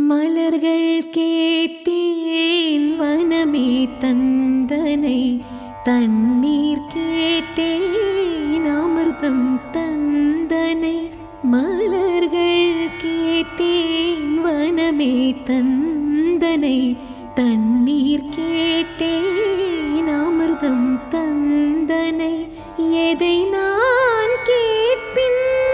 மலர்கள் கேட்டேன் வனமே தந்தனை, தண்ணீர் கேட்டேன் அமிர்தம் தந்தனை. மலர்கள் கேட்டேன் வனமே தந்தனை, தண்ணீர் கேட்டேன் அமிர்தம் தந்தனை. எதை நான் கேட்பின்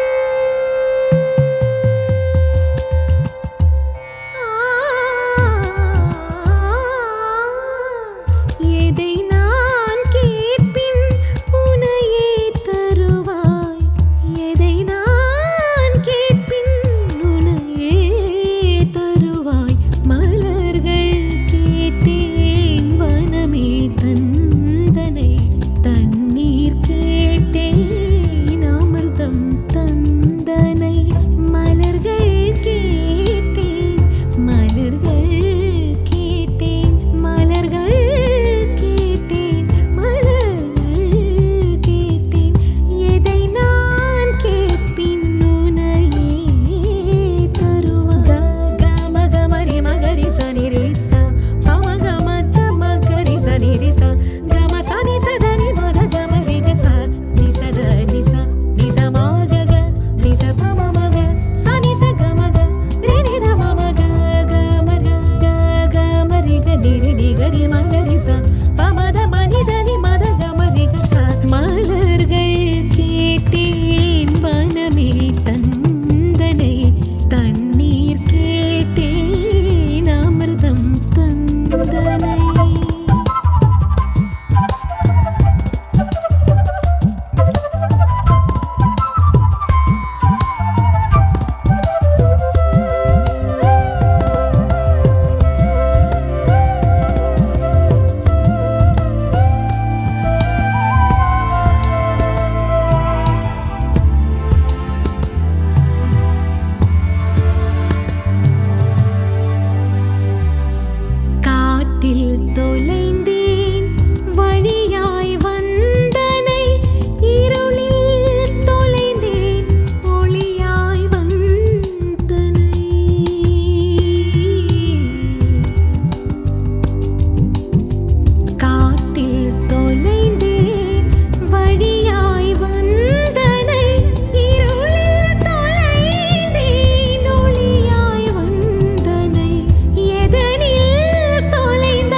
எதை நான் கேட்பின் உனையே தருவாய். எதை நான் கேட்பின் உனையே தருவாய். மலர்கள் கேட்டேன் வனமே தந்தனை, தண்ணீர் கேட்டேன் அமிர்தம் தந்தனை. மலர்கள் கேட்டேன், மலர்கள் கேட்டேன், மலர்கள் கேட்டேன், மலர்கள் கேட்டேன். எதை நான் கேட்பின் உனையே தருவாய். கமகமரி மகரி சனி ரே ச பமகமத மகரி சனி ரே ச கம சனி சதனி மத கமரி க ச நி சத நி ச நி ச மக க நி ச பம மக சனி ச கமக ரே நி த மம க கமரி க கமரி க நி ரி நி கரி மகரி ச பமத மனி தனி மத கமரி க ச. மலர்கள் கேட்டேன் வனமே தந்தனை, தண்ணீர் கேட்டேன் அமிர்தம் தந்தனை. காட்டில் தொலைந்தேன் வழியாய் வந்தனை, இருளில் தொலைந்தேன் ஒளியாய் வந்தனை. காட்டில் தொலைந்தேன் வழியாய் வந்தனை, இருளில் தொலைந்தேன் ஒளியாய் வந்தனை. எதனில் தொலைந்தாய்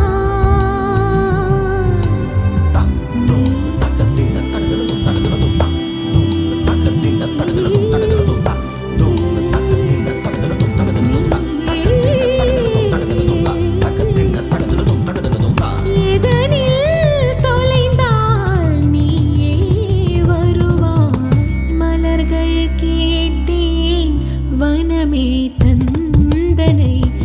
எதனில் தொலைந்தால் நீயே வருவாய். மலர்கள் கேட்டேன் வனமே தந்தனை,